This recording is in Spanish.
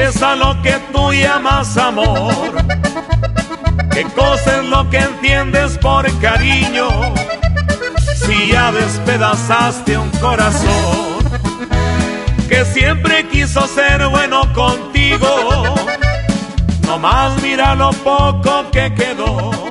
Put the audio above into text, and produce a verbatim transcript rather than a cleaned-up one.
es a lo que tú llamas amor? ¿Qué cosa es lo que entiendes por cariño? Si ya despedazaste un corazón que siempre quiso ser bueno contigo, nomás mira lo poco que quedó.